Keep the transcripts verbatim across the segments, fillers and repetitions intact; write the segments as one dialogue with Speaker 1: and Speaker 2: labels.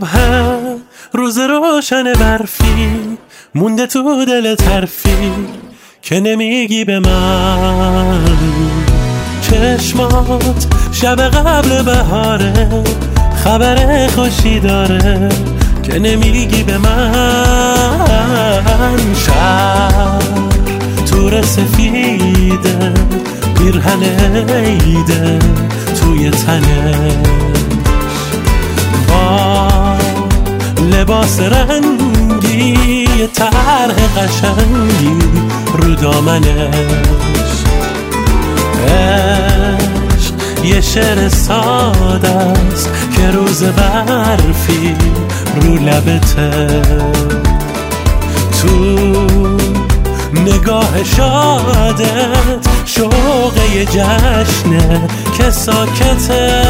Speaker 1: صبح روز روشن برفی مونده تو دل ترفی که نمیگی به من. چشمات شب قبل بهاره خبر خوشی داره که نمیگی به من. شب تور سفیده پیرهن عیده توی تنش با لباس رنگی طرح قشنگی رو دامنش. عشق یه شعر ساده است که روز برفی رو لبته. تو نگاه شادت شوق یه جشنه که ساکته.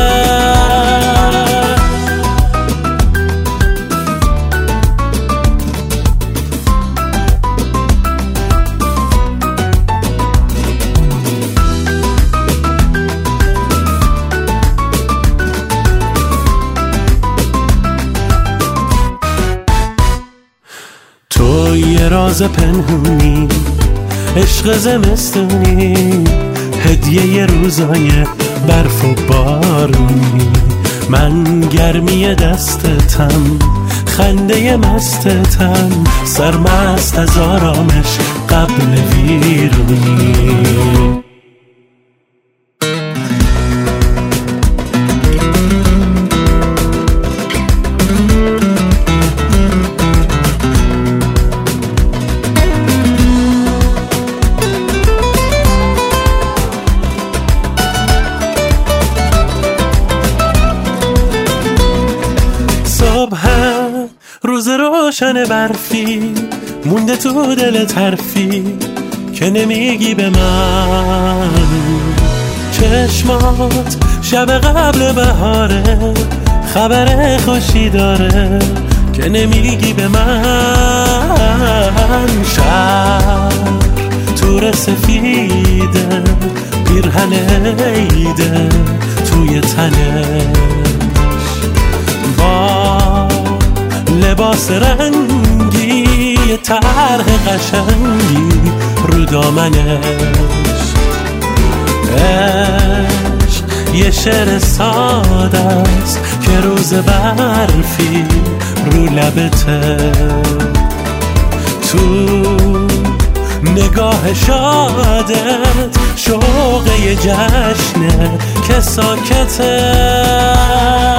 Speaker 1: تو یه راز پنهونی عشق زمستونی هدیه ی روزای برف و بارونی. من گرمی دستتم خنده مستتم سرمست از آرامش قبل ویرونی. صبح روز روشن برفی مونده تو دل ترفی که نمیگی به من. چشمات شب قبل بهاره خبر خوشی داره که نمیگی به من. شب تور سفیده پیرهن عیده توی تنش با لباس رنگی طرح قشنگی رو دامنش. عشق یه شعر ساده است که روز برفی رو لبته. تو نگاه شادت شوق یه جشنه که ساکته.